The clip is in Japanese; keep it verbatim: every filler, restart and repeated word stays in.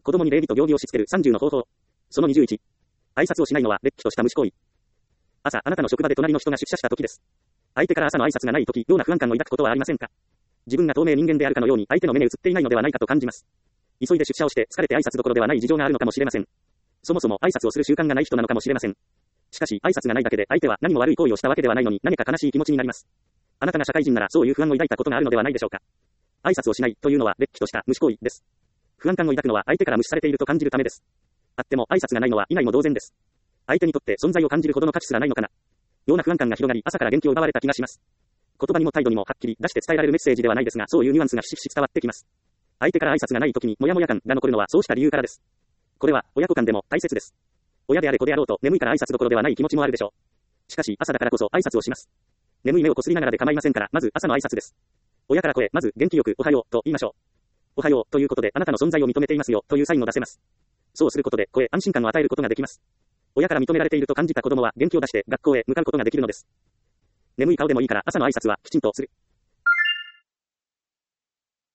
子供に礼儀と行儀をしつけるさんじゅうの方法。そのにじゅういち。挨拶をしないのは、れっきとした無視行為。朝、あなたの職場で隣の人が出社した時です。相手から朝の挨拶がない時、ような不安感を抱くことはありませんか？自分が透明人間であるかのように相手の目に映っていないのではないかと感じます。急いで出社をして疲れて挨拶どころではない事情があるのかもしれません。そもそも挨拶をする習慣がない人なのかもしれません。しかし、挨拶がないだけで相手は何も悪い行為をしたわけではないのに何か悲しい気持ちになります。あなたが社会人ならそういう不安を抱いたことがあるのではないでしょうか。挨拶をしないというのはれっきとした無視行為です。不安感を抱くのは相手から無視されていると感じるためです。あっても挨拶がないのは以外も同然です。相手にとって存在を感じるほどの価値すらないのかな。ような不安感が広がり朝から元気を奪われた気がします。言葉にも態度にもはっきり出して伝えられるメッセージではないですが、そういうニュアンスがひしひし伝わってきます。相手から挨拶がない時にモヤモヤ感が残るのはそうした理由からです。これは親子間でも大切です。親であれ子であろうと眠いから挨拶どころではない気持ちもあるでしょう。しかし朝だからこそ挨拶をします。眠い目をこすりながらで構いませんから、まず朝の挨拶です。親から声、まず元気よくおはようと言いましょう。おはようということであなたの存在を認めていますよというサインを出せます。そうすることで声、安心感を与えることができます。親から認められていると感じた子供は元気を出して学校へ向かうことができるのです。眠い顔でもいいから朝の挨拶はきちんとする。